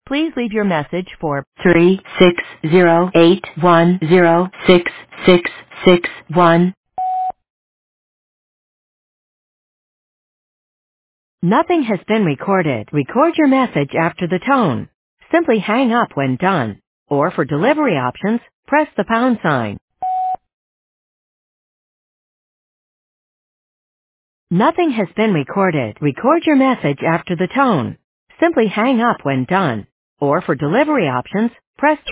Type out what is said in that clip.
Please leave your message for 36081066661. Nothing has been recorded. Record your message after the tone. Simply hang up when done. Or for delivery options, press the pound sign. Nothing has been recorded. Record your message after the tone. Simply hang up when done. Or for delivery options, press